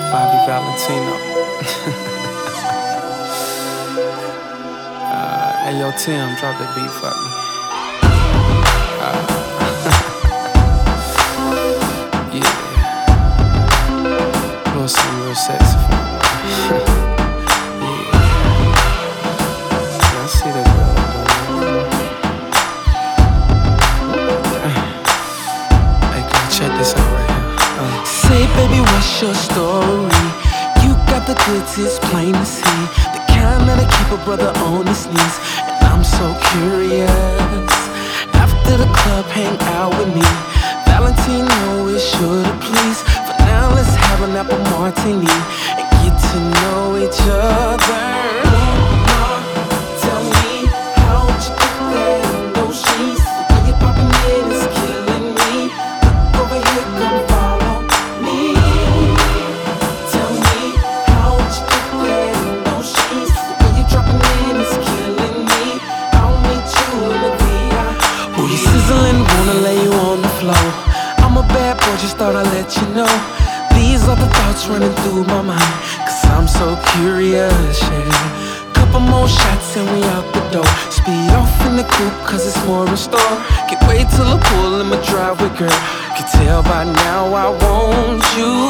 Bobby Valentino. Hey, yo, Tim, drop that beat for me. Yeah. Blow some real sexy for me. Yeah. I see that girl. Hey, girl, check this out right here. Say, baby, what's your story? You got the goods, it's plain to see. The kind that'll keep a brother on his knees. And I'm so curious. After the club, hang out with me. Valentino is sure to please. For now, let's have an apple martini and get to know each other. Tell me, how'd you get that in those sheets? The way you're popping it is killing me. Look over here, come follow me. Tell me, how'd you get that in those sheets? The way you're dropping it is killing me. I'll meet you in the VI. Oh, you sizzling, wanna lay you on the floor. I'm a bad boy, just thought I'd let you know. These are the thoughts running through my mind, cause I'm so curious, yeah. Couple more shots and we out the door. Speed off in the coupe cause it's more in store. Can't wait till I pull in my driveway, girl. Can tell by now I want you.